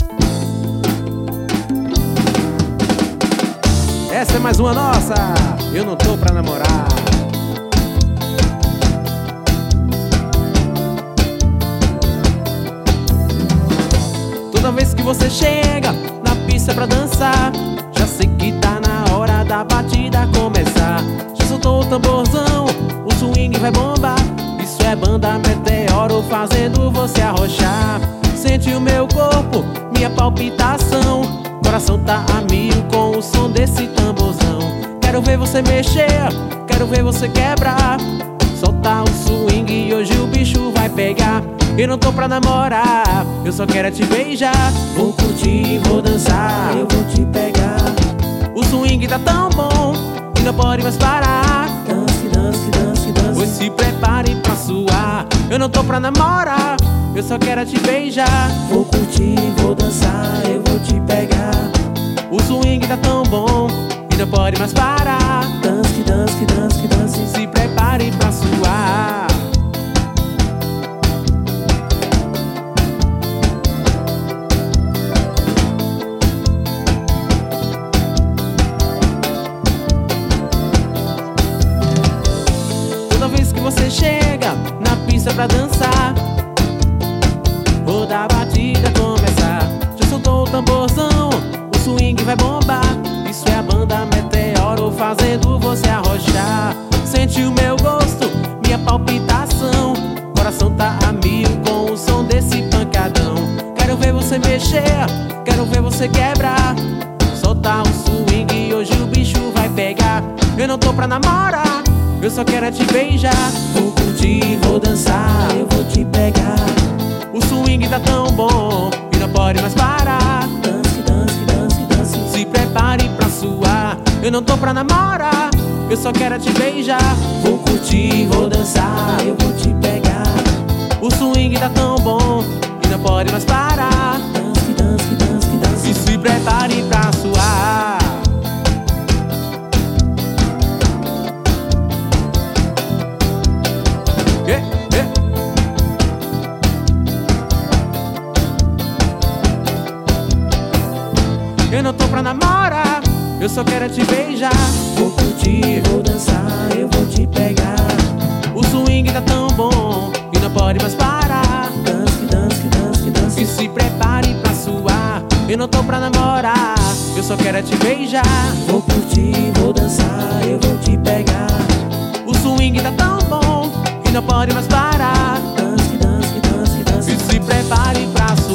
Essa é mais uma nossa, eu não tô pra namorar. Toda vez que você chega na pista pra dançar, já sei que tá na hora da batida começar. Já soltou o tamborzão, o swing vai bombar. Isso é banda meteoro fazendo você arrochar. Sente o meu corpo, minha palpitação. Coração tá a mil com o som desse tamborzão. Quero ver você mexer, quero ver você quebrar. Soltar o swing e hoje o bicho vai pegar. Eu não tô pra namorar, eu só quero te beijar. Vou curtir, vou dançar, eu vou te pegar. O swing tá tão bom e não pode mais parar. Dance, dance, dance, dance. Pois se prepare pra suar. Eu não tô pra namorar, eu só quero te beijar. Vou curtir, vou dançar, eu vou te pegar. O swing tá tão bom e não pode mais parar. Dance, dance, dance, dance. Se prepare pra suar. Toda vez que você chega na pista pra dançar, vou dar a batida começar. Já soltou o tamborzão, o swing vai bombar. Isso é a banda meteoro fazendo você arrochar. Sente o meu gosto, minha palpitação. Coração tá a mil com o som desse pancadão. Quero ver você mexer, quero ver você quebrar. Soltar o swing e hoje o bicho vai pegar. Eu não tô pra namorar, eu só quero te beijar. Vou curtir, vou dançar, eu vou te pegar. O swing tá tão bom e não pode mais parar. Dance, dance, dance, dance. Se prepare pra suar. Eu não tô pra namorar, eu só quero te beijar. Vou curtir, vou dançar, eu vou te pegar. O swing tá tão bom e não pode mais parar. Dance, dance, dance, dance. E se prepare pra suar. Eu não tô pra namorar, eu só quero te beijar. Vou curtir, vou dançar, eu vou te pegar. O swing tá tão bom e não pode mais parar. Dance, dance, dance, dance. E se prepare pra suar. Eu não tô pra namorar, eu só quero te beijar. Vou curtir, vou dançar, eu vou te pegar. O swing tá tão bom e não pode mais parar. Dance, dance, dance, dance. E se prepare pra suar.